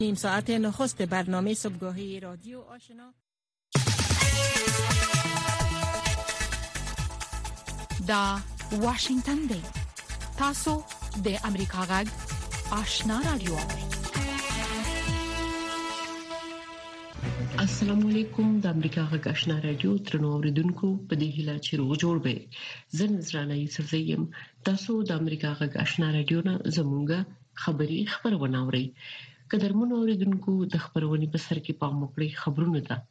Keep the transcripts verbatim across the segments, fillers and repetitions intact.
نیم ساعت نخست برنامه صبحگاهی رادیو آشنا دا واشنگتن دی تاسو د امریکا غږ آشنا رادیو. السلام علیکم. د امریکا غږ آشنا رادیو ترنو اوریدونکو په دې هیله چې روغ جوړ به زه نذرانه یوسف زیم. تاسو د امریکا غږ آشنا رادیو نه زموږه خبری خبرونه اورئ. قدرمن اوریدونکو د خبرونې په سر کې پام وکړئ. خبرونه ده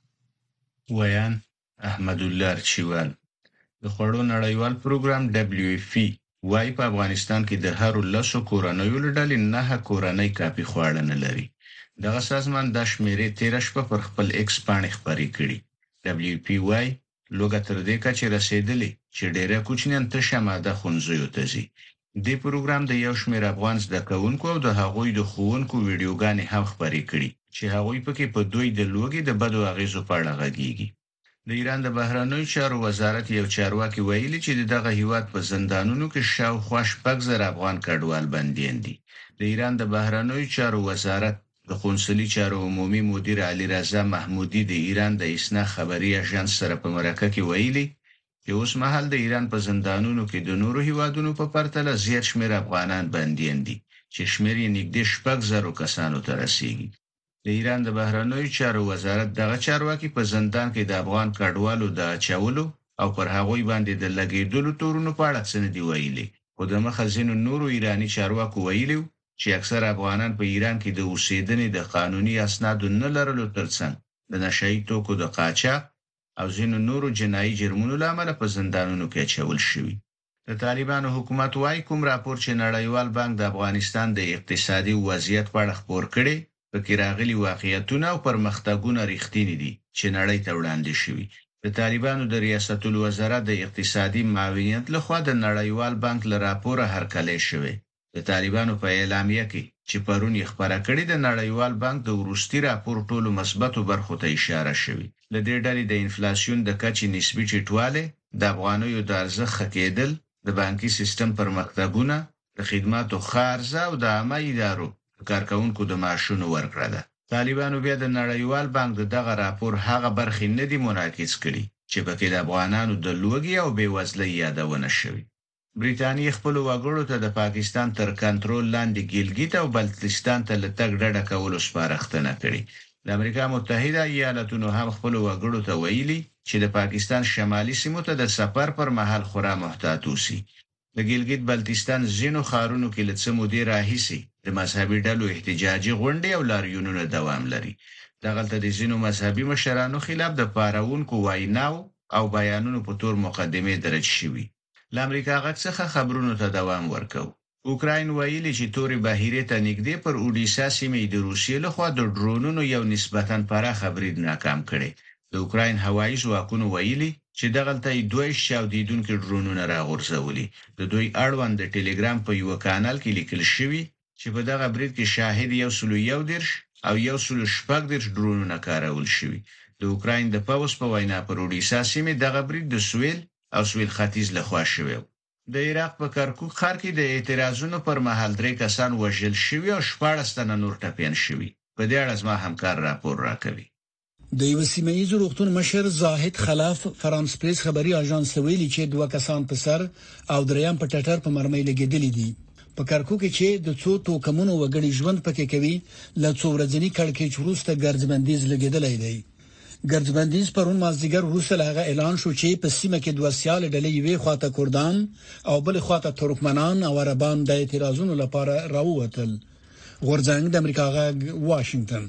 ویان احمد الله چوال. د خړو نړیوال پروګرام دبليو اف پی وايي په افغانستان کې د هر لسو کورنیو لړل نه کورنۍ کافي خواړه نه لري. دغه سازمان د شمیرې تیر شپه پر خپل ایکس باندې خبري کړي. دبليو اف پی وايي لوګه تر دې کچې رسیدلې چې ډېر کوچنیان ته شماده خونځيو ته ځي. د پروګرام د یو شمېر افغان زده کوونکو او د هغوی د ښوونکو ویډیوګانې هم خبري کړي چې هغوی پکې په دوی د لوګي د بدو اغیزو په اړه غږیږي. د ایران د بهرنیو چارو وزارت یو چارواکي ویلي چې دغه هیواد په زندانونو کې شاوخوا شپږ زره افغان کډوال بنديان دي. د ایران د بهرنیو چارو وزارت د قونسلي چارو عمومي مدیر علي رضا محمودي د ایران د اسنا خبري اژانس سره په مرکه کې ویلي چې اوس مهال د ایران په زندانونو کې د نورو هیوادونو په پرتله زیات شمېر افغانان بنديان دي چې شمېر یې نږدې شپږ زره کسانو ته رسیږي. د ایران د بهرنیو چارو وزارت دغه چارواکي په زندان کې د افغان کډوالو د اچولو او پر هغوی باندې د لګیدلو تورونو په اړه څه نه دی ویلي. خو د مخه ځینو نورو ایرانی چارواکو ویلي چې اکثر افغانان په ایران کې د اوسېدنې د قانوني اسنادو نه لرلو ترڅنګ د نشئی توکو د قاچاق او ځینو نورو جنایي جرمونو لامل په زندانونو کې اچول شوي. د طالبانو حکومت وايي کوم راپور چې نړیوال بانک د افغانستان د اقتصادي وضعیت په اړه خبر کړي پکې راغلي واقعیتونه او پرمختګونه رښتینی دي چې نړۍ ته وړاندې شوي. د طالبانو د ریاست الوزرا د اقتصادي معاونیت لخوا د نړیوال بانک له راپوره هرکلی شوی. د طالبانو په اعلامیه کې چې پرون یې خبره کړې د نړیوال بانک د وروستي راپور ټولو مثبتو برخو ته اشاره شوی. له دې ډلې د انفلیسیون د کچې نسبي ټیټوالی، د افغانیو د ارزښت ښه کېدل، د بانکي سیستم پرمختګونه، د خدماتو ښه عرضه او د عامه ادارو کارکونکو د معاشونو ورکړه ده. طالبانو بیا د نړیوال بانک دغه راپور هغه برخې نه دي منعکس کړي چې پکې د افغانانو د لوږې او بېوزلۍ یادونه شوې. بریټانیا خپل وګړو ته د پاکستان تر کنټرول لاندې ګیلګیت او بلتستان ته لټګ ډډه کولو سپارښتنه کړې. د امریکا متحده ایالاتونو هم خپل وګړو ته ویلي چې د پاکستان شمالي سیمو ته د سفر پر مهال خورا محتاط اوسي. د ګیلګیت بلتستان ځینو ښارونو کې له څه مودې راهیسې د مذهبي ډلو احتجاجي غونډې او لاریونونه دوام لري. دغلته د ځینو مذهبي مشرانو خلاف د پارونکو ویناو او بیانونو په تور مقدمې درج شوي. له امریکا غږ څخه خبرونو ته دوام ورکو. اوکراین ویلي چې تورې بحیرې ته نږدې پر اودیسا سیمې د روسیې لخوا د ډرونونو یو نسبتاً پراخه برید ناکام کړي. د اوکراین هوایي ځواکونو ویلي چې دغلته یې دوه چاودیدونکي ډرونونه راغورځولي. د دوی اړوند د ټلګرام په یو کانال کې لیکل شوی چې په دغه برید کې شاهد یو سلو یو درش او یو سلو شپږ درش ډرونونه کارول شوي. د اوکراین د پوځ په وینا پر اودیسا سیمې دغه برید د سویل او سویل ختیځ لخوا شوی. د عراق په کرکوک ښار کې د اعتراضونو پر مهال درې کسان وژل شوي او شپاړس تنه نور ټپیان شوي. په دې اړه زما همکار راپور راکوي. د یو سیمایي روغتون مشر زاهد خلاف فرانس پریس خبري اژانس ویلي چې دوه کسان په سر او دریم په ټټر په مرمۍ لګیدلي دي. په کرکوک کې د څو توکمونو وګړي ژوند پکې کوي ل څو ورځنی کړکېچ وروسته ګرځبندیز لګیدلې دی. ګرځبندیز پرون مازدیګر وروسته هغه اعلان شو چې په سیمه کې دوه سیال ډلې یوې خواته کردان او بل خواته ترکمنان او عربان د اعتراضونو لپاره راووتل. غورځنګ د امریکا غږ واشنگټن.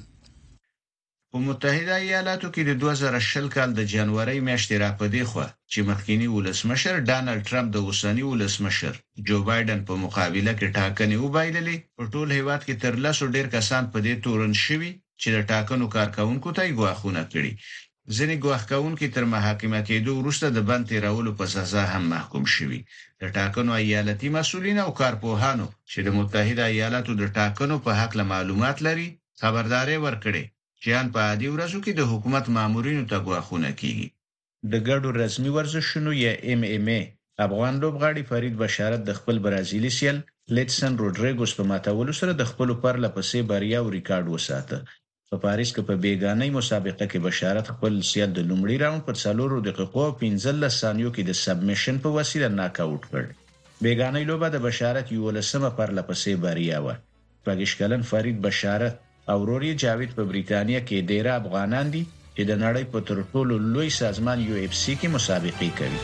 په متحده ایالاتو کې د دوه زره شل کال د جنوري میاشتې راپدې خو چې مخکینی ولسمشر ډانلډ ټرمپ د اوسنی ولسمشر جو بایدن په مقابله کې ټاکنې وبایللې. په ټول هیواد کې تر لسو ډیر کسان په دې تورن شوي چې د ټاکنو کارکونکو ته ګواښونه کړي. ځینې ګواښکونکي تر محاکمه کېدو وروسته د بند تیرولو په سزا هم محکوم شوي. د ټاکنو ایالتي مسؤلین او کارپوهانو چې د متحده ایالاتو د ټاکنو په حق له معلومات لري خبرداري ورکړي چې ان په عادي ورځو کې د حکومت مامورینو ته ګواښونه کیږي. د ګډو رسمي ورزشونو یا ام ام ای افغان لوبغاړي فرید بشارت د خپل برازیلي سیال لیټسن روډریګوس په ماتولو سره د خپل پرله پسې بریاو ریکارډ وساته. په پاریس کې په بیګانۍ مسابقه کې بشارت خپل سیال د لومړي راوند په څلورو دقیقو پنځلس ثانیو کې د سبمیشن په وسیله ناک آوټ کړ. بیګانۍ لوبه د بشارت یو لسمه پرله پسې بریا و. پاکستان فرید بشارت او روري جاوید په بریتانیا کې ډیر افغانان دي چې د نړۍ په تر ټولو لوی سازمان یو اف سی کې مسابقه کوي.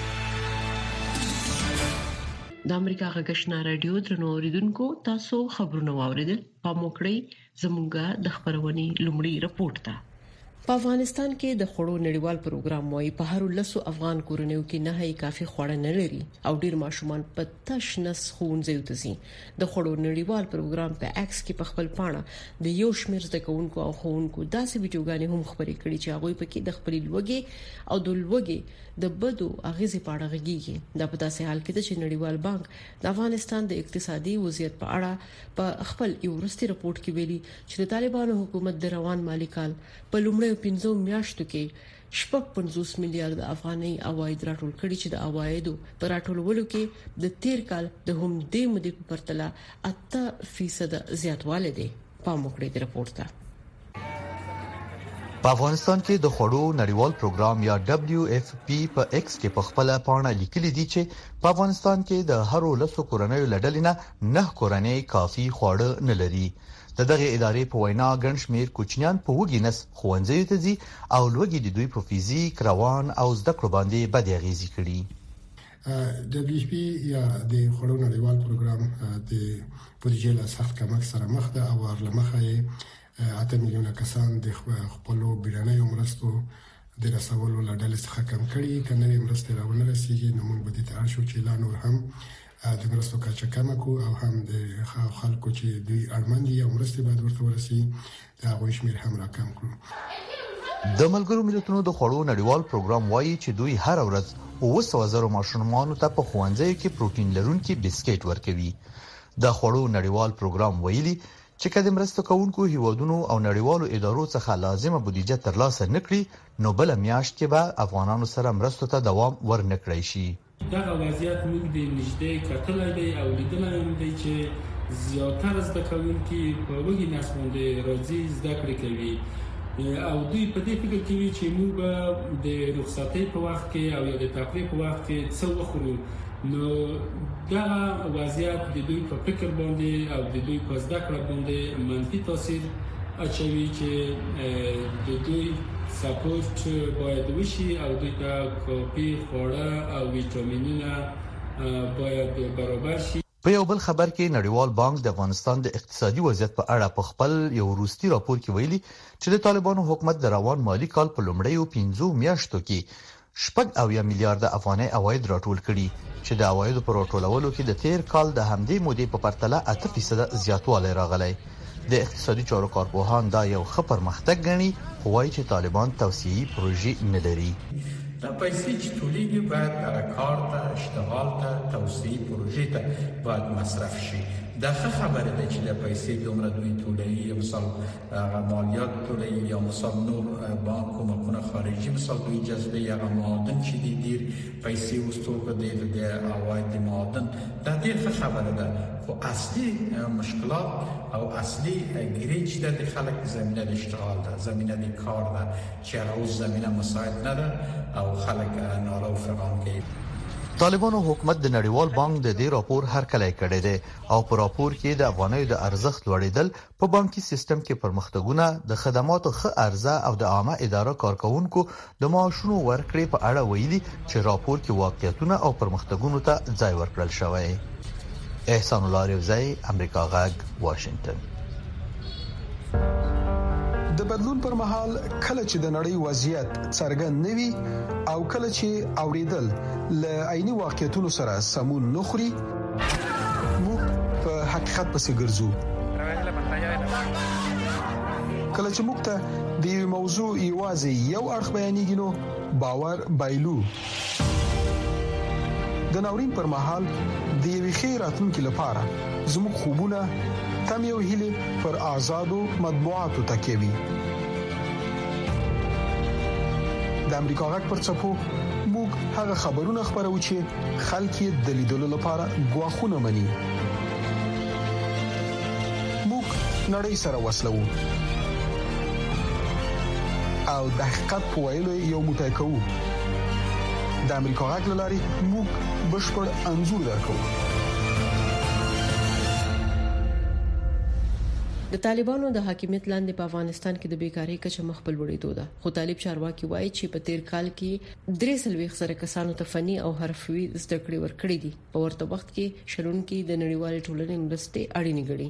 د امریکا غږشنا رادیو درنو اوریدونکو تاسو خبرونه واوریدل. په موکړی زموږه د خبرونې لومړی رپورت ده. په افغانستان کې د خوړو نړیوال پروګرام وايي په هر لسو افغان کورنیو کې نه هي کافي خوړه نه لري او ډیر ماشومان په تشنس خونځي وتسي. د خوړو نړیوال پروګرام په ایکس کې په خپل پاڼه د یو شمیر د کوونکو او خوونکو داسې ویډیوګانې هم خبرې کړې چې هغه په کې د خپل لوګي او د لوګي د بدو اغیزې په اړه غږیږي. دا په داسې حال کې چې نړیوال بانک د افغانستان د اقتصادي وضعیت په اړه په خپل یو وروستي رپورت کې ویلي چې د طالبانو حکومت د روان مالی کال په لومړی پنځو میاشتو کې شپږ پنځوس میلیارډ افغاني عواید راټول کړي چې د عوایدو پر راټولولو کې د تیر کال د هم دې مودې په پرتله اته فیصد زیاتوالی دی. په موکړې د رپورت ته په افغانستان کې د خوړو نړیوال پروګرام یا دبليو اف پی په ایکس کې په خپل پاڼه لیکلي دي چې په افغانستان کې د هرو لسو کورنیو لړلینه نه کورنۍ کافي خواړه نه لري. د دغه ادارې په وینا ګڼ شمیر کوچنیان په وګینس خوندزي ته ځي او لوګي د دوی په فزیک، روان او زده کړو باندې بد اغیزې کړي. دبليو اف پی یا د خوړو نړیوال پروګرام د بودیجې له سخت کمښت سره مخ ده او ورلمخه اته میلیونه کسان د خپل بیړنۍ مرستو د رسولو لړل څخه کم کړي. کنه مرستې راونه رسیږي نو موږ به د تر شو چې لا نور هم د مرستو کچا کم کو او هم د خلکو چې دوی اړمن دي او مرستې باید ورته ورسي دا غوښ شمیر هم راکم کړو. د ملګرو ملتونو د خوړو نړیوال پروګرام وایي چې دوی هر ورځ اوه سوه زره ماشومانو ته په ښوونځیو کې پروتین لرونکي بسکټ ورکوي. د خوړو نړیوال پروګرام ویلي چې کله مرسته کوونکو هیوادونو او نړیوالو ادارو څخه لازمه بودیجه ترلاسه نکړي نو بل میاشت کې به افغانانو سره مرستو ته دوام ورنکړي شي. دا وضعیت موږ د نږدې کتلای دی او لیدلای دی چې زیاتره زده کوونکي په وګړي نسبانده راځي زده کړې کوي او دوی په دې فکر کوي چې موږ د رخصتۍ په وخت کې او یا د تفریح په وخت کې څه وخورو. نو دا وضعیت د دوی په فکر باندې او د دوی په زده کړه باندې منفي تاثیر اچوي چې د دوی سپورت باید وشي او دوی ته کافي خواړه او ویټامینونه باید برابر شي. په یو بل خبر کې نړیوال بانک د افغانستان د اقتصادي وضعیت په اړه په خپل یو وروستي راپور کې ویلي چې د طالبانو حکومت د روان مالی کال په لومړیو پنځو میاشتو کې شپږ اویا میلیارډ افغاني عواید راټول کړي چې د عوایدو پر راټولولو کې د تیر کال د همدې مودې په پرتله اته فیصد زیاتوالی راغلی. د اقتصادي چارو کارپوهان دا یو ښه پرمختګ ګڼي خو وايي چې طالبان توسعه‌ي پروژې نه لري. دا پیسې چې ټولېږي باید هغه کار ته، اشتغال ته، توسعه‌ي پروژې ته باید مصرف شي. دا ښه خبره ده چې د پیسې دومره دوی ټولوي، یا مثال هغه مالیات ټولوي یا مثال نور بانک کومکونه خارجي مثال دوی جذبه یا معادن چې دي ډیر پیسې وستوګه دي د عواید معادن. دا ډیر ښه خبره ده خو اصلي مشکلات او اصلي ګریج د خلک زمينه د اشتغال ده، زمينه د کار ده چې هغه زمينه مساعد نه ده او خلک نارو فغان کوي. طالبانو حکومت د نړیوال بانک د دې راپور هرکلی کړی دی او په راپور کې د افغانیو د ارزښت لوړیدل په بانکي سیستم کې پرمختګونه د خدماتو ښه عرضه او د عامه اداره کارکونکو د معاشونو ورکړې په اړه ویلي چې راپور کې واقعیتونه او پرمختګونو ته ځای ورکړل شوی. احسان الله ریوزی، امریکا غږ، واشنگټن. د بدلون پر مهال کله چې د نړۍ وضعیت څرګند نوي او کله چې اوریدل ل عیني واقعیتونو سره سمون نخري موږ په حقیقت پسې ګرځو. کله چې موږ ته د یو موضوع ایوازي یو اړخ بیانېږي نو باور بایلو. د ناورین پر مهال د یوې خیراتونکو لپاره زموږ خوبونه تم یو هیله پر آزادو مطبوعاتو تکوي. د امریکا غږ پر چپو موږ هغه خبرونه خبرو چې خلک یې د لیدلو لپاره غواخونه مني. نړۍ سره وسلو او د حقیقت په ویلو یو موټی کوو. د امریکا غږ لاري موږ بشپړ انزور درکو. د طالبانو د حاکمیت لاندې په افغانستان کې د بیکاری کچه مخ په لوړېدو ده، خو طالب چارواکي وایي چې په تیر کال کې درې سلويخ سره کسانو ته فني او حرفوي زده کړې ورکړې دي. په ورته وخت کې شرونکي د نړیوال ټولنې مرستې اړینې ګڼي.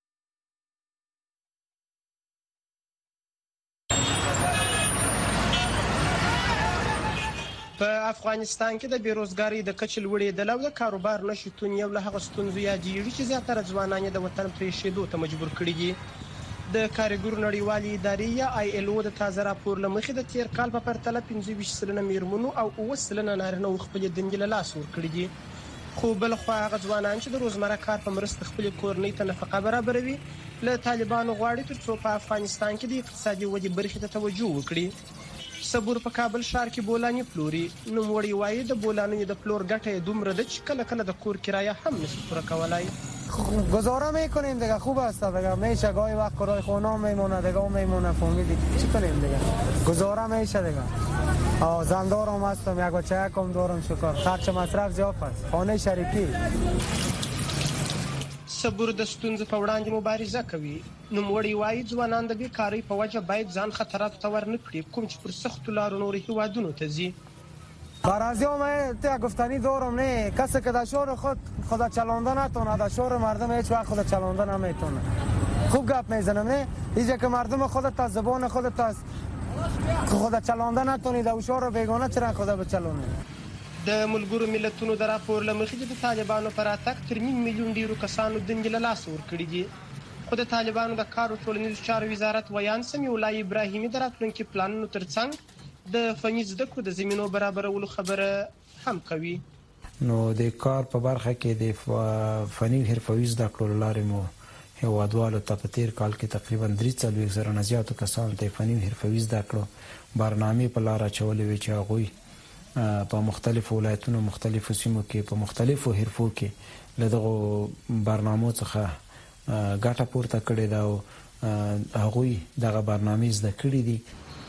په افغانستان کې د بیروزګاری د کچې لوړېدل او د کاروبار نشټون یو له هغه ستونزو یادېږي چې زیاتره ځوانان د وطن پرېښودو ته مجبور کړي دي. د کارګرو نړیوالې ادارې یا آی ایل او د تازه راپور له مخې د تیر کال په پرتله پنځه ویشت سلنه میرمنو او اوه سلنه نارینه خپلې دندې له لاسه ورکړي دي. خو بل خو هغه ځوانان چې د روزمره کار په مرسته خپلې کورنۍ ته نفقه برابروي له طالبانو غواړي ترڅو په افغانستان کې د اقتصادي ودې برخې ته توجه وکړي. صبور په کابل ښار کې بولانی پلوري. نوموړی وایي د بولانو د پلور ګټه دومره ده چې کله کله د کور کرایه هم نشي پوره کولای. گزاره میکنیم دیگه، خوب است دیگه، میشه گاهی وقت کرای خونه میمونه دیگه، میمونه فامیلی چی کنیم دیگه، گزاره میشه دیگه. آ زندارم هستم، یک بچه کم دارم، شکر خرچ مصرف زیاد است، خانه شریکی. صبور د ستونزې په وړاندې مبارزه کوي. نوموړی وایي ځوانان د بیکارۍ په وجه باید ځان خطراتو ته ورنکړي، کوم چې پر سختو لارو نورو هیوادونو ته ځي. برازیل من تو گفتنی دارم نه، کسی که در شهر خود خود چلانده نتونه، در شهر مردم هیچ وقت خود چلانده نمیتونه. خوب گپ میزنم نه، اینجا که مردم خودت از زبان خودت از خود چلانده نتونی، در شهر بیگانه چرا خود بچلونه. د ملګرو ملتونو د راپور له مخې د طالبانو پر اتاک تر نیم میلیون ډیرو کسانو دندې له لاسه ورکړي دي. خو د طالبانو د کار او ټولنیزو چارو وزارت ویان سمیع الله ابراهیمي د راتلونکي پلانونو ترڅنګ د فني زده کړو د زمینو برابرولو خبره هم کوي. نو د کار په برخه کې د فني حرفوي زده کړو لارې مو هیوادوالو ته په تیر کال کې تقریبا درې څلوېښت زره نه زیاتو کسانو ته فني حرفوي زده کړو برنامې په لار اچولې وې چې هغوی په مختلفو ولایتونو مختلفو سیمو کې په مختلفو حرفو کې له دغو برنامو څخه ګټه پورته کړې ده او هغوی دغه برنامې زده کړې دي.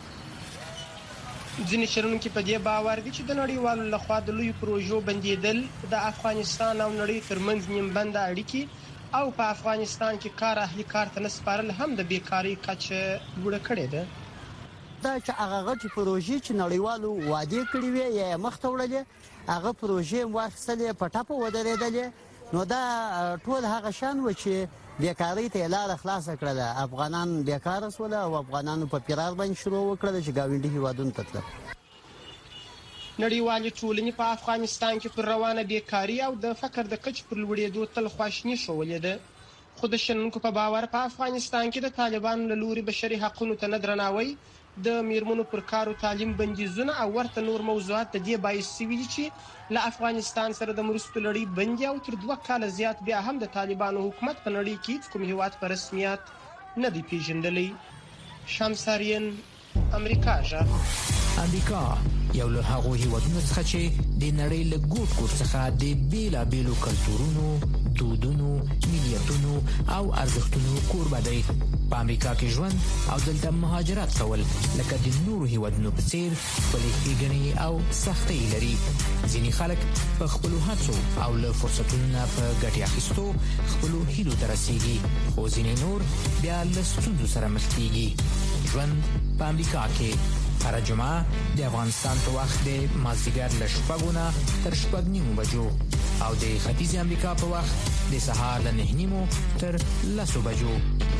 ځینې شنونکي په دې باور دي چې د نړیوالو لخوا د لویو پروژو بندېدل د افغانستان او نړۍ ترمنځ نیمبنده اړیکې او په افغانستان کې کار اهلي کار ته نه سپارل هم د بیکارۍ کچه لوړه کړې ده. دا چې هغه غټي پروژې چې نړیوالو وعده کړې وي یا مخته وړلې هغه پروژې واخیستلې په ټاپه ودرېدلې، نو دا ټول هغه شان و چې بیکاری ته لار خلاص کړل. افغانان بیکار شول او افغانانو په پیرار باندې شروع وکړل چې گاونډي هیوادونو ته تلل. نړیوالې ټولنې په افغانستان کې پر روانه بیکاری او د فقر د کچې پر لوړېدو تل خواشیني شولې ده. خو د شنونکو په باور په افغانستان کې د طالبانو له لوري بشري حقوقو ته نه درناوی، د میرمنو پر کار او تعلیم بندیزونه او ورته نور موضوعات د دې باعث شوي دي چې له افغانستان سره د مرستو لړۍ بندي او تر دوه کاله زیات بیا هم د طالبانو حکومت په نړۍ کې کوم هیواد په رسمیت نه دی پیژندلی. شمساریان، امریکا ژغ. امریکا یو له هغو هیوادونو څخه چې د نړۍ له ګوټ ګوټ څخه د بیلابیلو کلتورونو، دودونو، ملیتونو او ارزښتونو کوربه دی. په امریکا کې ژوند او دلته مهاجرت کول لکه د نورو هیوادونو په څیر خپلې ښېګڼې او سختۍ لري. ځینې خلک په خپلو هڅو او له فرصتونو نه په ګټې اخیستو خپلو هیلو ته رسیږي، خو ځینې نور بیا له ستونزو سره مخ کیږي. ژوند په امریکا کې هر جمعه د افغانستان په وخت د مازدیګر له شپږو نه تر شپږ نیمو بجو او د ختیځې امریکا په وخت د سهار له نهه نیمو تر لسو بجو.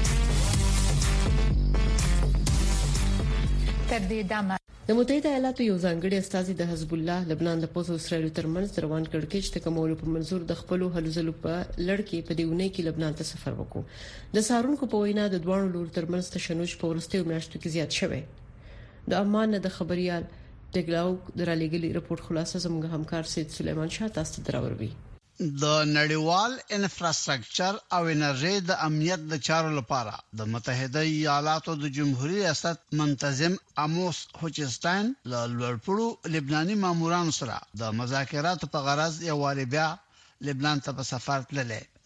تر دې دمه د متحده ایالاتو یو ځانګړي استازي د حزب الله لبنان د پوسو اسرائیل ترمنځ روان کړکېچ ته کومولو په منزور د خپل هلو ځلو په لړ کې په دیونه کې لبنان ته سفر وکړو. د سارونکو په وینا د دوه لور ترمنځ تشنج په ورستیو میاشتو کې زیات شوی. د امان د خبريال دګلاو درالېګلي رپورت خلاصه زموږ همکار سید سلیمان شاه تاسو ته دراوړي. د نړیوال انفراستراکچر او انرژي د امنیت د چارو لپاره د متحده ایالاتو د جمهوریت ریاست منتظم اموس هوچستاین له لوړپوړو لبناني مامورانو سره د مذاکراتو په غرض یو واري بیا لبنان ته په سفر تللی.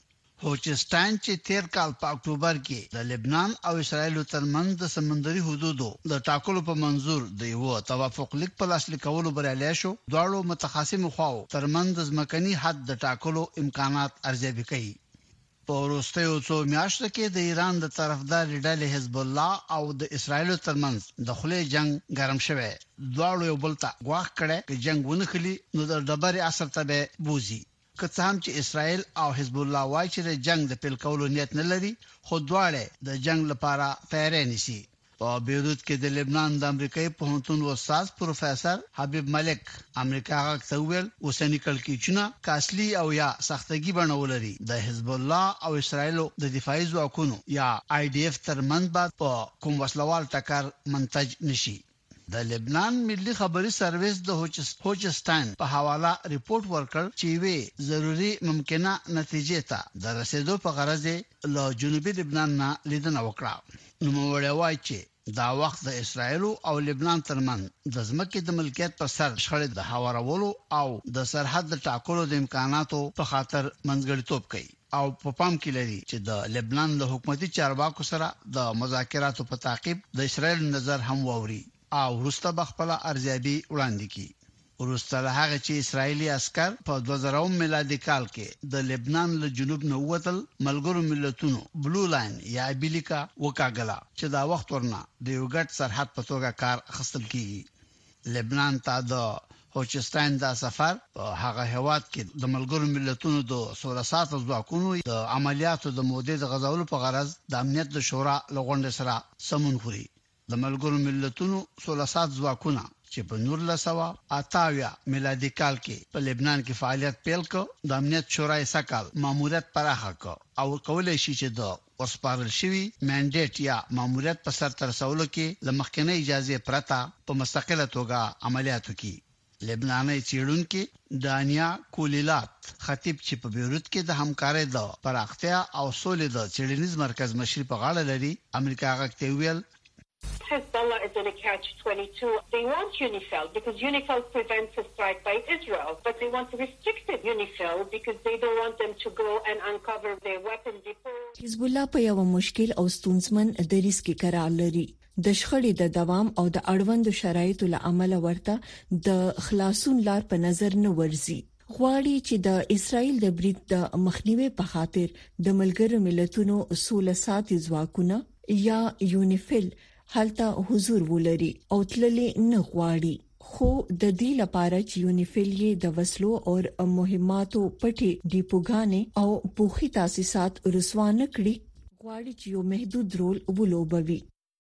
هوچستان چې تیر کال په اکتوبر کې د لبنان او اسرایل ترمنځ د سمندري حدودو د ټاکلو په منظور د یو توافق لیک په لاسلیک کولو بریالي شو، دواړو متخاصمو خواو ترمنځ د ځمکني حد د ټاکلو امکانات ارزیابي کوي. په وروستیو څو میاشتو کې د ایران د طرفدار ډلې حزب الله او د اسرایل ترمنځ د خلې جنگ ګرم شوه. دواړو یو بل ته غواخ کړي چې جنگ ونخلي نو د ډبرې اثر ته به بوزي. که څه هم چې اسرایل او حزب الله وايي چې د جنگ د پیل کولو نیت نه لري، خو دواړه د جنگ لپاره تیاری نیسي. په بیروت کې د لبنان د امریکایي پوهنتون استاد پروفیسور حبیب ملک امریکا غاښ ویل اوسنی کلکیچونه کاسلی او یا سختګي بڼولري د حزب الله او اسرایل د دفاعي ځواکونو یا آی ډی اف ترمنځ بعد په کوم وسلوال ټکر منتج نشي. د لبنان ملي خبري سرویس د هوچستان په حواله ریپورت ورکړ چې وی ضروري ممکنه نتیجې ته د رسیدو په غرض له جنوبي لبنان نه لیدنه وکړه. نو موږ وایو چې دا وخت د اسرایل او لبنان ترمنځ د ځمکې د ملکیت پر سر شخړې د هوارولو او د سرحد د ټاکلو د امکاناتو په خاطر منځګړیتوب کوي او په پام کې لري چې د لبنان له حکومتي چارواکو سره د مذاکراتو په تعقیب د اسرایل نظر هم ووري او وروسته بخپله ارزیابي وړاندې کړي. وروسته له هغه چې اسرایلی عسكر په دوه زره میلادي کال کې د لبنان له جنوب نه ووتل، ملګرو ملتونو بلو لاین یا ابلیکا وکاګلا چې دا وخت ورنه د یو ګډ سرحد په توګه کار اخیستل کیږي. لبنان ته د هوچستان دا سفر په هغه هواد کې د ملګرو ملتونو د سوله ساتلو ځواکونو د عملیاتو د مودې د غزولو په غرض د امنیت د شورا لغونډه سره سمون خوري. د ملګرو ملتونو سوله سات ځواکونه چې په نولس سوه اتاویا میلادي کال کې په لبنان کې فعالیت پیل کړ، د امنیت شورای سکهال ماموریت پراخه کړ او کولای شي چې د ورسپارل شوی منډیټ یا ماموریت په سر تر رسولو کې د مخکنی اجازه پرته په مستقله توګه عملیات وکړي. لبناني چیرونکو دانیا کولیلات خطیب چې په بیروت کې د همکارۍ د پراختیا او سولې د چیرنیز مرکز مشري په غاړه لري، امریکا غاښ ویل Hezbollah is in a catch twenty-two. They want UNIFIL because UNIFIL prevents a strike by Israel, but they want to restrict UNIFIL because they don't want them to go and uncover their weapon depots. Hezbollah په یو مشکل او ستونزمن دریځ کې قرار لري. د شخړې د دوام او د اړوند شرایطو له امله ورته د خلاصون لار په نظر نه ورځي. غواړي چې د اسرایل د برید د مخنیوي په خاطر د ملګرو ملتونو سوله ساتي ځواکونه یا یونیفیل حالته حضور ولري او تللی نه غواړي. خو د دې لپاره چې یونیفیل یې د وسلو او مهماتو پټي ډیپوګانې او پوخي تاسیسات رسوانه کړي، غواړي چې یو محدود رول ولوبوي.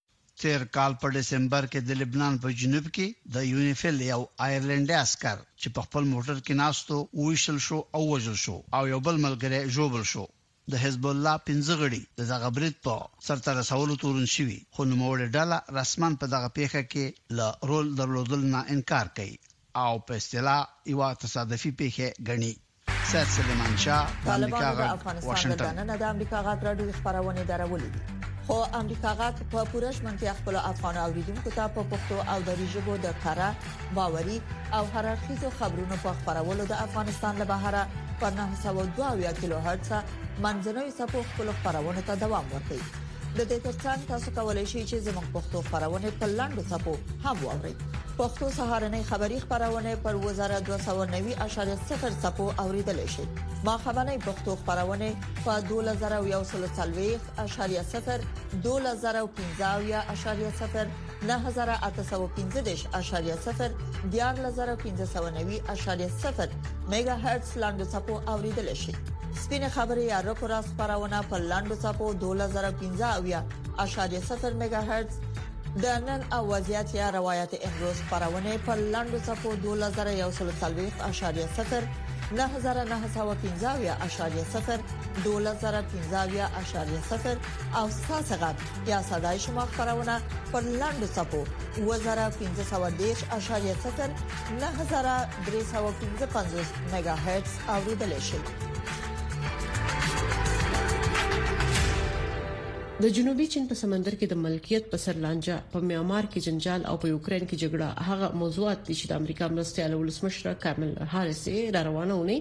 تیر کال په دسمبر کې د لبنان په جنوب کې د یونیفیل یو آیرلندي عسكر چې په خپل موټر کې ناستو وښل شو او وژل شو او یو بل ملګری جوړ شو. د حزب الله پنځه غړي د دغه برید په سر تر رسولو تورن شوي، خو نوموړي ډله رسمان په دغه پیښه کې له رول درلودل نه انکار کوي او په اصطلاح یو تصادفي پیښه ګڼي. سید سلیمان شاه د امریکا غږ واشنگټن. د امریکا غږ راډیو خبرونه درولې خو امریکا غږ په پوره شمنتیا خپل افغان اوریدونکو ته په پښتو او دری ژبه د کارا باوري او هررخیزو خبرونو په خبرولو د افغانستان له بهره په نه سوه دوه کیلو هرتز منځنوي سپو خپل خبرونه ته دوام ورکوي. د دې ترڅنګ تاسو کولی شئ چې زموږ پښتو خبرونه په لاندو سپو هم واورئ. پښتو سهارنۍ خبری خبرونه پر وزاره دوه سوه نوي اعشاریه صفر سپو اوریدل شي. ما خبرنۍ پښتو خبرونه په دوه زره یو سل څلوېښت اعشاریه صفر، دوه زره پنځه اعشاریه صفر، نه زره اته سوه پنځه اعشاریه صفر، دیارلس زره پنځه سوه نوي اعشاریه صفر میگا هرتز لاندو سپو اوریدل شي. سپینه خبري یا راپور خبرونه په لاندو سپو دوه زره پنځه اعشاریه صفر میگا هرتز، د نن او وضعیت یا روایت امروز خبرونه په لاندو سپو دوه زره یو سل څلوېښت اعشاریه صفر، نه زره نه سوه پنځه اعشاریه صفر، دوه زره پنځه اعشاریه صفر او ساسغت یا صداي شما خبرونه په لاندو سپو دوه زره پنځه سوه دېرش اعشاریه صفر، نه زره درې سوه پنځه پنځوس میگا هرتز اوریدل شي. د جنوبي چین په سمندر کې د ملکیت په سر لانجه، په میانمار کې جنجال او په یوکرين کې جګړه هغه موضوعات دي چې د امریکا مرستيال ولسمشر کامل هاریس را روانونه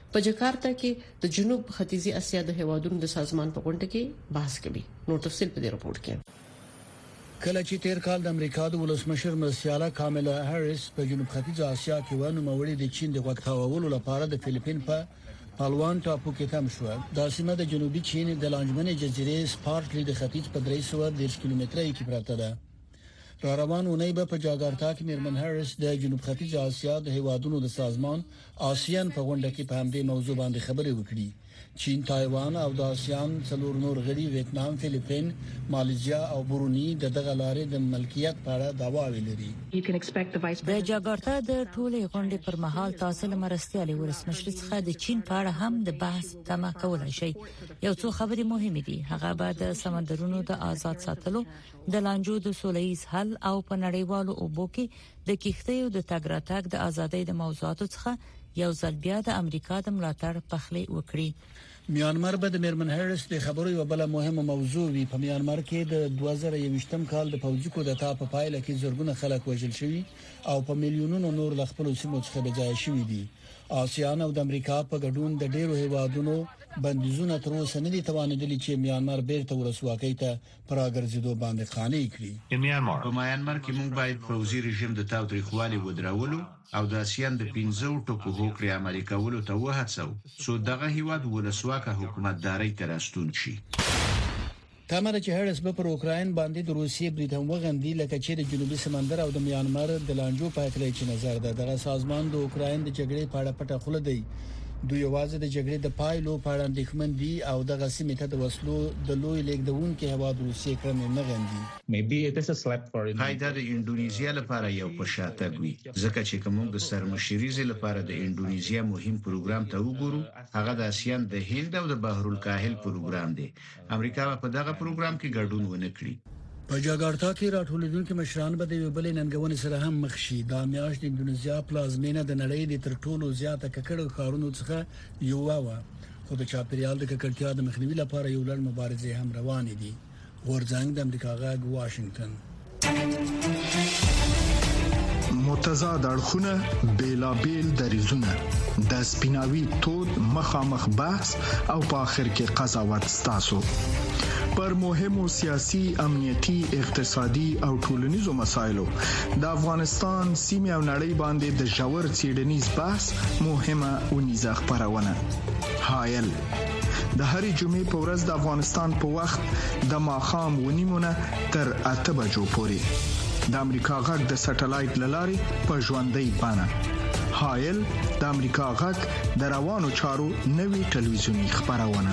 په جکارتا کې د جنوب ختیځي اسیا د هیوادونو د سازمان په غونډه کې بحث کوي. نور تفصیل په دې رپورت کې. کله چې تیر کال د امریکا د ولسمشر مرسیالا کاملا هریس په جنوب ختیځ اسیا کې ونه موري د چین د غوښتنولو لپاره د فلیپین په پالوان ټاپو کې تم شو. د سیمه د جنوبي چین د لانجمنې جزیرې سپارټلی د ختیځ په درې سوه دېرش کیلومتره کې پراته ده. را روانونه به په جاګارتا کې میرمن هریس د جنوب ختیځ اسیا د هیوادونو د سازمان آسیان په غونډه کې په همدې موضوع باندې خبرې وکړي. چین، تایوان او د آسیان څلور نور غړي ویتنام، فلیپین، مالیزیا او برونی د دغه لارې د ملکیت په اړه دعواوې لري. د جاګارتا د ټولې غونډې پر مهال تاسو له مرستيالي ولسمشر څخه د چین په اړه هم د بحث تمه کولای شي. یو څو خبرې مهمه دي. هغه به د سمندرونو د آزاد ساتلو، د لانجو د سولهییز حل او په نړیوالو اوبو کې د کښتیو د تګ راتګ د ازادۍ د موضوعاتو څخه یو ځل بیا د امریکا د ملاتړ پخلی وکړي. میانمار به د میرمن هریس د خبرو یو بل مهمه موضوع وي. په میانمار کې د دوه زره یوویشتم کال د پوځي کودتا په پایله کې زرګونه خلک وژل شوي او په میلیونونو نور ل خپل سیمو څخه بځای شوي دي. آسیان او د امریکا په ګډون د ډیرو هیوادونو بندیزونه تر اوسه نه دي توانیدلي چې میانمار بیرته ولسواکۍ ته پراګرځېدو باندې قانع کړي. په میانمار کې موږ باید پوځي رژیم د تاوتریخوالي ودرولو او د آسیان د پنځو ټکو هوکړې عملي کولو ته وهڅو څو دغه هیواد ولسواکه حکومتداري ته راستون شي. تامر چې هریس په پر اوکراین باندې د روسیې برید هم وغندي لکه چې د جنوبي سمندر او د میانمار د لانجو په اړه چې نظر ده. دغه سازمان د اوکراین د جګړې په اړه پټه خوله دی. دوی یوازې د جګړې د پایلو په اړه اندېښمن دي او دغه سیمه ته د وسلو د لوی لیږدونکو هواد روسیې کړم نه غندي. قاعده د انډونیزیا لپاره یو پښاتګ وي ځکه چې کوم د سرمشریزي لپاره د انډونیزیا مهم پروګرام ته وګورو هغه د آسیان د هند او د بحر الکاهل پروګرام دی. امریکا په دغه پروګرام کې ګډون ونه کړی. په جاګارتا کې راټولېدونکو مشران به د یو بل ننګونې سره هم مخ شي. د میاشتې د انډونیزیا پلازمینه د نړۍ د تر ټولو زیاته ککړو ښارونو څخه یو و. خو د چاپیریال د ککړتیا د مخنیوي لپاره یو لړ مبارزې هم روانې دي. غورځنګ د امریکا غاګ واشنگټن. متضاد اړخونه، بیلابیل دریزونه، د سپیناوي تود مخامخ بحث او په اخر کې قضاوت ستاسو پر مهمو سیاسي، امنیتي، اقتصادي او ټولنیزو مسایلو د افغانستان سیمه او نړۍ باندې د ژور څېړنیز بحث مهمه ونیزه خبرونه. هایل د هرې جمعې په ورځ د افغانستان په وخت د ماښام ونیمونه تر اته بجو پورې د امریکا غږ د سټلایټ لارې په ژوندۍ بانه. هایل د امریکا غږ د روانو چارو نوي ټلویزیونی خبرونه.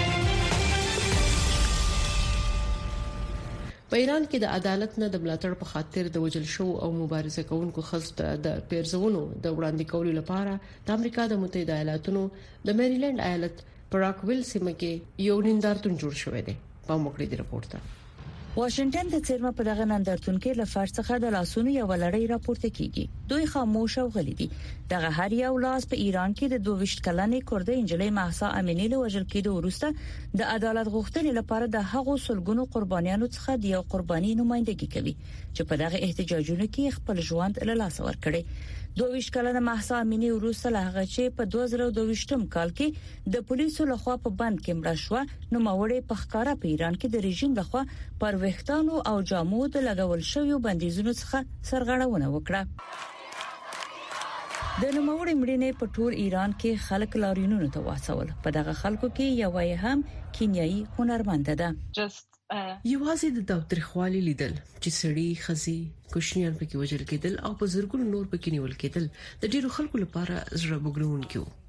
په ایران کې د عدالت نه د ملاتړ په خاطر د وجل شو او مبارزه کوونکو خزته د پیرزونو د وړاندې کولو لپاره د امریکا د متحده ایالاتونو د میریلند ایالت پراکویل سیمه کې یو نندارتون جوړ شوی دی. په موکړې دی رپورت ته واشنگټن د چیرمه په دغه نندارتون کې لفظ څخه د لاسونو یو لړۍ راپورته کیږي. دوی خاموش او غلي دي. دغه هر یو لاس په ایران کې د دوه ویشت کلنې کورده انجلۍ مهسا امینی له وژل کېدو وروسته د عدالت غوښتنې لپاره د هغو سلګونو قربانیانو څخه د یو قرباني نمائندګي کوي چې په دغه احتجاجونو کې خپل ژوند له لاس ورکړي. دوه ویشت کلنه مهسا امینی وروسته له هغه چې په دوه زره دوه ویشتم کال کې د پولیسو لخوا په بند کې مړه شو نو ماوړې په ښکارا په ایران کې د رژیم لخوا پر وختانو او جامو د لګول شویو بندیزونو څخه سرغړونه وکړه. د نوموړي مړینې په ټول ایران کې خلک لاریونونو ته واڅول. په دغه خلکو کې یو یې هم کینیایي هنرمند ده. یوازې د تاوتریخوالي لیدل چې سړي خزي کوشنیان پکې وژل کېدل او په زرګونو نور پکې نیول کېدل د ډیرو خلکو لپاره زړه بوږنونکي وو.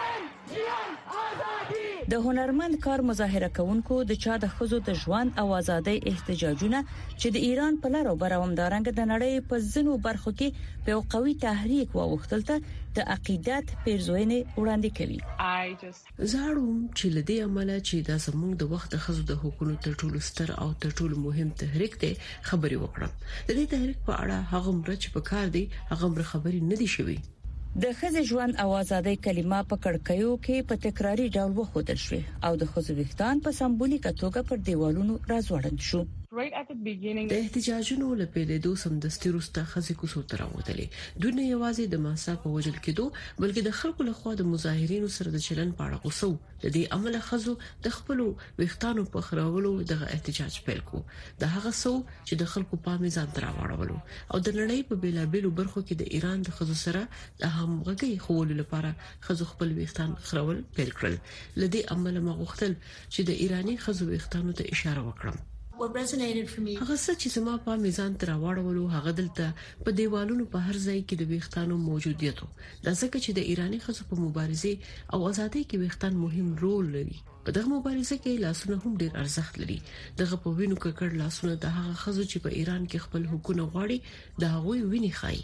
د هنرمند کار مظاهره کوونکو د چا د خزو د ژوند او ازادۍ احتجاجونه چې د ایران په لارو برومدارنګ د نړۍ په ځینو برخو کې په قوي تحریک واوښتل ته د عقیدت پیرزوینې وړاندې کوي. زاړم چې لدی عمله چې د زموږ د وخت خزو د حکومت تر ټولو ستر او تر ټولو مهم تحریک دی خبري وکړم. د دې تحریک په اړه هغه مرچ په کار دی هغه مر خبري نه دي شوی. د خزې ژوند او ازادۍ کلمه په کړکېو کې په تکراری ډول وښودل شو او د خزو وختان په سمبولیکه توګه پر دیوالونو راځوړل شو. د احتجاجونو لپاره د سمدستي روسته خزي کوسو تر راوتلې دونه یوازې د ماسا په وجل کېدو بلکې د خلکو لخوا د مظاهرینو سره د چلن پاړه غوسو د دې عمل خزو د خپل وختانو په خراولو د احتجاج پیل کو د هغه سو چې د خلکو په میزان تر راوړلو او د نړۍ په بیلابېلو برخو کې د ایران د خزو سره د همغږي خولو لپاره خزو خپل وختان خراول پیل کړل لدی عمل مغختل چې د ایرانی خزو وختانو ته اشاره وکړم هغه څه چې زما په میزان تر راوړلو هغه دلته په دیوالونو په هر ځای کې د وختانو موجودیت د ځکه چې د ایرانی خزو په مبارزه او ازادۍ کې وختان مهم رول لري په دغه مبارزه کې لاسونه هم ډیر ارزښت لري دغه په وینو کې کړ لاسونه د هغه خزو چې په ایران کې خپل حقوق غواړي د هغوی ویني خای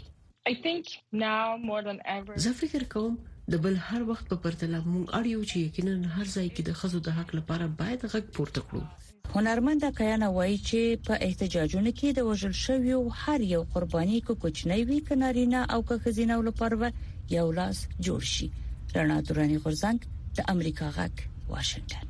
زه فکر کوم د بل هر وخت په پرتله مونږ اړیو چې یقینا هر ځای کې د خزو د حق لپاره باید غږ پورته کړو هنرمند کایانه وایي چې په احتجاجونو کې د وژل شویو هر یو قرباني کو کوچنی وی کنارینا او که خزینه لپاره یو لاس جوړ شي رڼا تورانی غورزنګ د امریکا غږ واشنگټن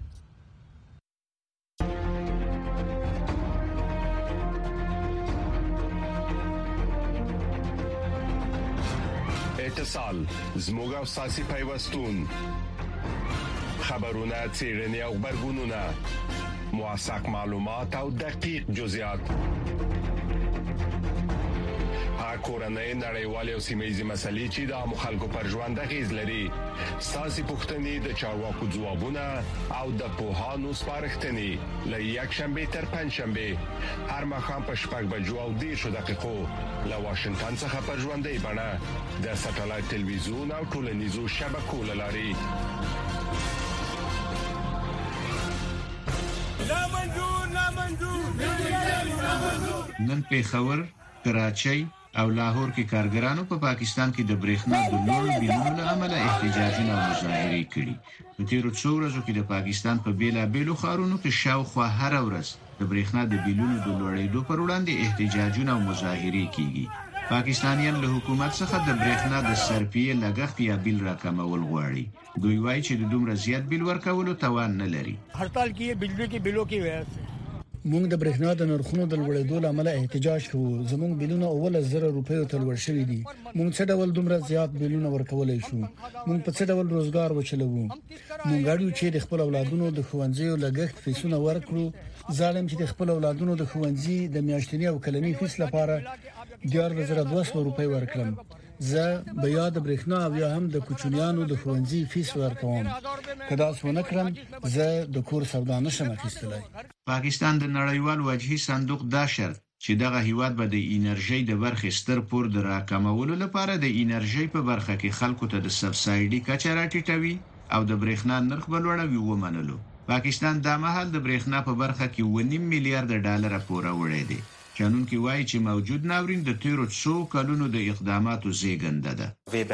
اتصال زموږ او ساسي پیوستون خبرونه چیرنی او خبرګونونه موثق معلومات او دقیق جزئیات کورنۍ نړیوالې او سیمه‌یزې مسلې چې د مخالکو پر ژوند اغیز لري ساسي پښتنې د چارواکو ځوابونه او د پوهانو سپارښتنې له یک شنبه تر پنځ شنبه هر مخام په شپږ بجو او دیرشو دقیقو له واشنگټن څخه پر ژوندۍ بڼه د ساتلایت ټلویزیون او ټولنیزو شبکو لاري لا منظور لا منظور نن پېښور کراچۍ او لاهور کې کارګرانو په پا پاکستان کې د برېښنا د لوړ بیلونو له امله احتجاجونه او مظاهرې کړي په تیرو څو ورځو کې د پاکستان په بیلابېلو ښارونو کې شاوخوا هر ورځ د برېښنا د بیلونو د لوړېدو پر وړاندې احتجاجونه او مظاهرې کیږي پاکستانیان له حکومت څخه د برېښنا د سرپیې لګښت یا بیل راکمول غواړي دوی وایي چې د دومره زیات بیل ورکولو توان نه لري هړتال کې بجلی کې بیلو کې وایي مونږ د برېښنا د نرخونو د لوړېدو لامل احتجاج کوو زموږ بیلونه اول زره روپیو ته لوړ شوي دي مونږ څه ډول دومره زیات بیلونه ورکولای شو مونږ په څه ډول روزګار وچلو مونږ غواړو چې د خپل اولادونو د ښوونځي لګښت فیسونه ورکړو ظالم چې د خپل اولادونو د ښوونځي د میاشتنی او کلنی فیس لپاره دیار زره دوه سوه روپۍ ورکړم زه به یاد برېښنا او یا هم د کوچنیانو د ښوونځي فیس ورکوم کدا څونه کړم زه د کور سودا نشم اخیستلای پاکستان د نړیوال وجهي صندوق دا شرط چې دغه هیواد به د انرژي د برخې ستر پور د راکمولو لپاره د انرژي په برخه کې خلکو ته د سبسایډي کچه راټیټوي او د برېښنا نرخ بلوړوي ومنلو پاکستان د مهال د برېښنا په برخه کې ونیم میلیارډ ډالر پورې وړي دي قانون کې وایي چې موجود ناورین د تیرو څو کلونو د اقداماتو زیږنده ده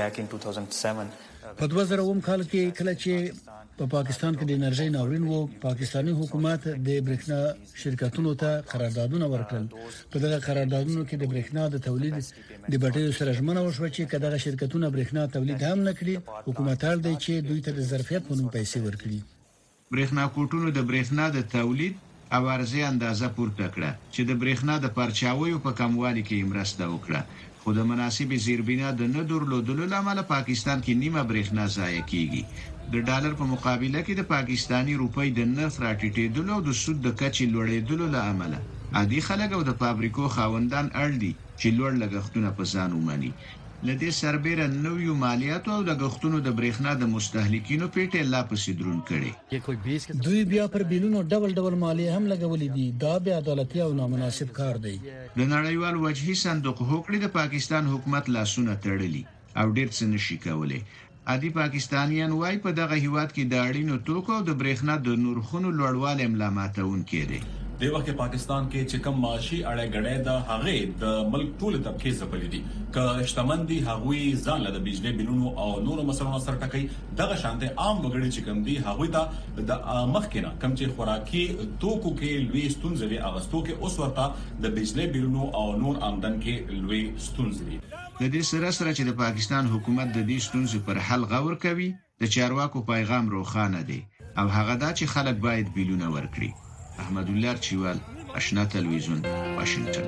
په دوه زره اووه کال کې کله چې په پاکستان کې د انرژي ناورین وو پاکستاني حکومت د برېښنا شرکتونو ته قراردادونه ورکړل په دغه قراردادونو کې د برېښنا د تولید د بټیو سره ژمنه وشوه چې کله شرکتونه برېښنا تولید هم نکړي حکومت هر دی چې دوی ته د ظرفیت په نوم پیسې ورکړي برېښنا کوټونو د برېښنا د تولید او ارزي اندازه پورته کړه چې د برېښنا د پرچاویو په کموالي کې مرسته وکړه خو د مناسب زیربنا د نه درلودلو لامل پاکستان کې نیمه برېښنا ضایع کیږي د ډالر په مقابله کې د پاکستانی روپۍ د نرخ راټیټېدلو او د سود د کچې لوړېدلو لامل عادي خلک او د فابریکو خاوندان اړ دي چې لوړ لګښتونه په ځان ومني لدې سربېره نویو مالیاتو او لګښتونو د برېښنا د مستهلکینو پیټه لا پسې درون کړي دوی بیا پر بیلونو ډول ډول مالیه هم لګولې دي دا بیا عدالتي او نامناسب کار دی د نړیوال وجهي صندوق هوکړې د پاکستان حکومت لاسونه تړلي او ډېر څه نشي کولای عادي پاکستانیان وايي په دغه هیواد کې د اړینو توکو او د برېښنا د نرخونو لوړوالی ملامتون کړي د وخت پاکستان کې چې کم معاشي اړه غړې د هغه د ملک ټول طبقه زپلې دي که اشتمن دي هغوی ځان له بجلی بلونو او نور مسلو سره ټکي دغه شانته عام وګړي چې کم دي هغوی دا د مخکنه کم چې خوراکي توکو کې لوي ستونزې اغستو کې اوس ورته د بجلی بلونو او نور آمدن کې لوي ستونزې د دې سره سره چې د پاکستان حکومت د دې ستونزې پر حل غور کوي د چارواکو پیغام روښانه دی او هغه دا چې خلک باید بیلونه ورکړي احمد الله چوال آشنا تلویزیون واشنگټن.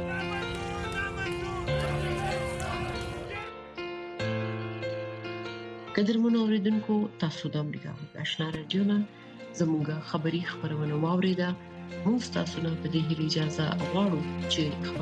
قدرمن اوریدونکو تاسو د امریکا آشنا رادیو نه زموږه خبری خبرونه واوریده. موږ تاسو نه په دې اجازه غواړو چې